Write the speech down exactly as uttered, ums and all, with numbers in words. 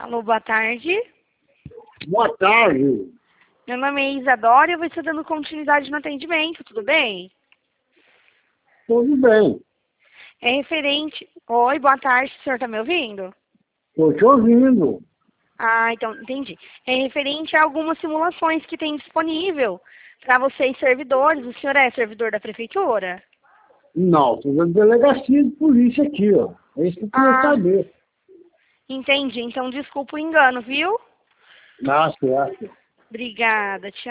Alô, boa tarde. Boa tarde. Meu nome é Isadora e eu vou estar dando continuidade no atendimento, tudo bem? Tudo bem. É referente... Oi, boa tarde, o senhor está me ouvindo? Estou te ouvindo. Ah, então, entendi. É referente a algumas simulações que tem disponível para vocês servidores. O senhor é servidor da prefeitura? Não, estou na delegacia de polícia aqui, ó. É isso que eu queria Ah, saber. entendi. Então, desculpa o engano, viu? Ah, certo. Obrigada, tchau.